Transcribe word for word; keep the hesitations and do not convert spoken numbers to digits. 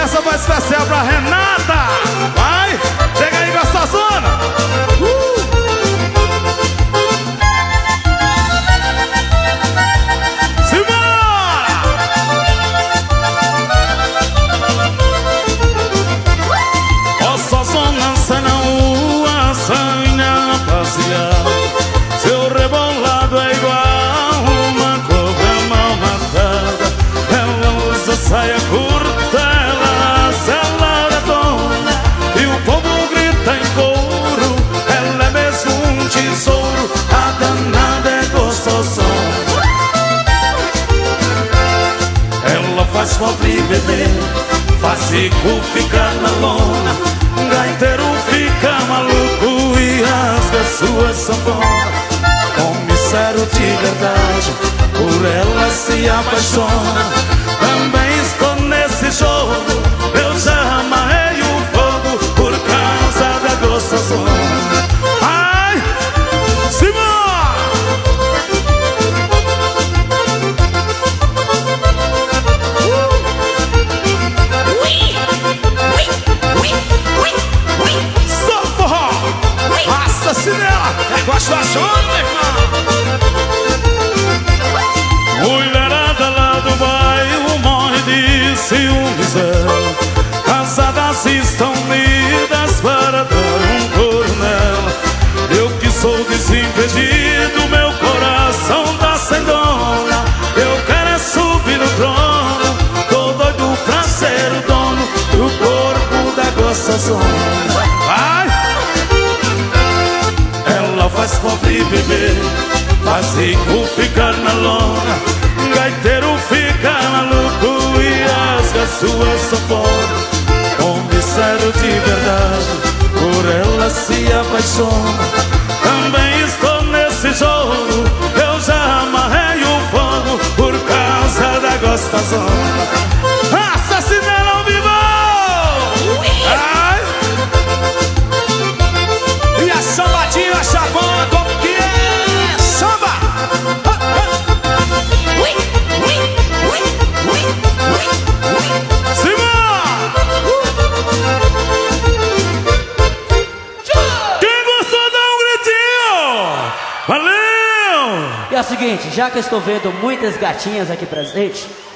Essa vai especial pra Renata. Vai, chega aí, gostosona. uh. Simbora! Gostosona, sai na rua, sai na passeada. Seu rebolado é igual uma cobra mal matada. Ela usa saia curta, ela ela detona, e o povo grita em coro. Ela é mesmo um tesouro, a danada é gostosona. Ela faz pobre beber, faz rico ficar na lona, gaiteiro fica maluco e rasga sua sanfona. Comissário de verdade, por ela se apaixona. Também estou nesse jogo, eu já amarrei o fogo por causa da gostosona. Ai, Simão! Só forró! Assassina ela! É gostosona, meu irmão! Mulherada lá do bairro morre de ciúmes, é. Casadas estão unidas para dar um couro nela. Eu que sou desimpedido, meu coração tá sem dona. Eu quero é subir no trono, tô doido pra ser o dono do corpo da gostosona. Vai! Ela faz pobre beber, faz rico ficar na lona, gaiteiro fica maluco e rasga sua sanfona. Comissário de verdade, por ela se apaixona. Também estou nesse jogo, eu já amarrei o fogo por causa da gostosona. Assassinando ao vivo! Ai! E a sambadinha chavona, como que é? Samba! Simão! Quem gostou, dá um gritinho! Valeu! E é o seguinte, já que eu estou vendo muitas gatinhas aqui presentes,